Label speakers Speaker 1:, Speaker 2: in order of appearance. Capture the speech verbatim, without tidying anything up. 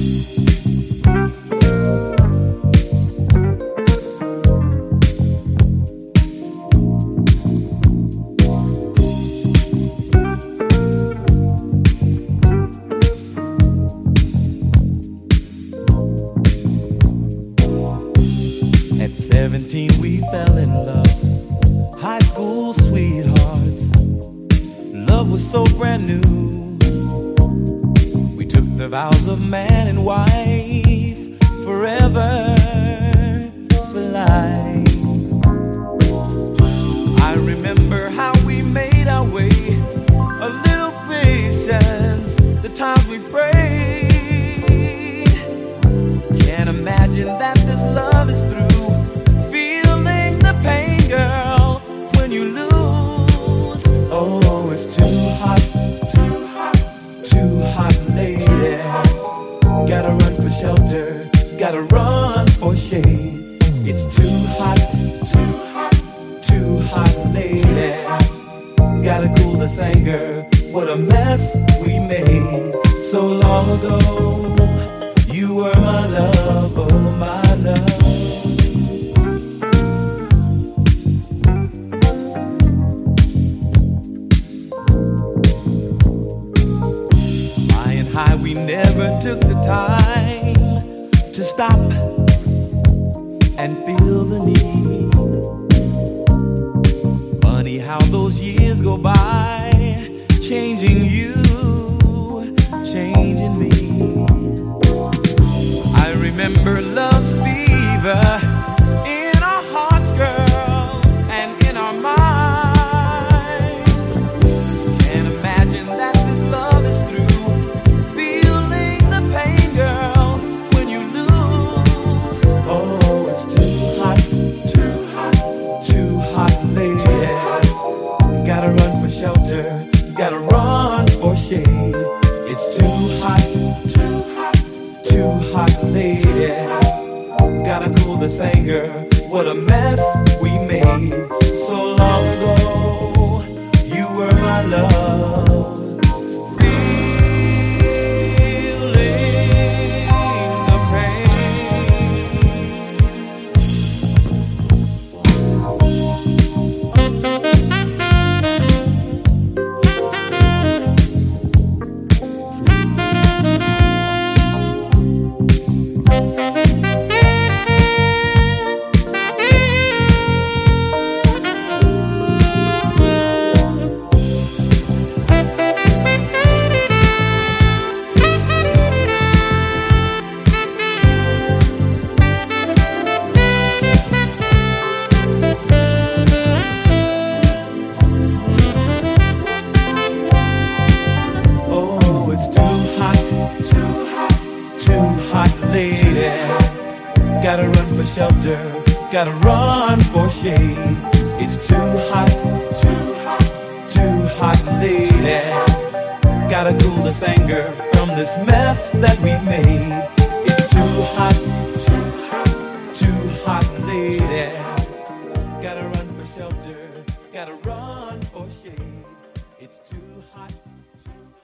Speaker 1: At seventeen we fell in love, high school sweethearts. Love was so brand new. We took the vows of man and wife, forever for life. I remember how we made our way, a little patience, the times we prayed. Can't imagine that this love is through. Feeling the pain, girl, when you lose. Oh, it's too hot, too hot, too hot, lady. Gotta run for shelter, gotta run for shade. It's too hot, too hot, too hot, lady. Gotta cool this anger, what a mess we made so long ago. You were my love, oh my love. Flying high, we never took the time to stop and feel the need. Funny how those years go by, changing you, changing me. I remember love's fever in our hearts, girl, and in our minds. Can't imagine that this love is through. Feeling the pain, girl, when you lose. Oh, it's too hot, too hot, too hot, lady. Gotta run for shelter, gotta run for shade. It's too hot, too hot, too hot, lady. Gotta cool this anger, what a mess we made so long ago. You were my love. Feeling the pain. Lady, gotta run for shelter, gotta run for shade. It's too hot, too hot, too hot, lady. Gotta cool this anger from this mess that we made. It's too hot, too hot, too hot, lady. Gotta run for shelter, gotta run for shade. It's too hot, too hot.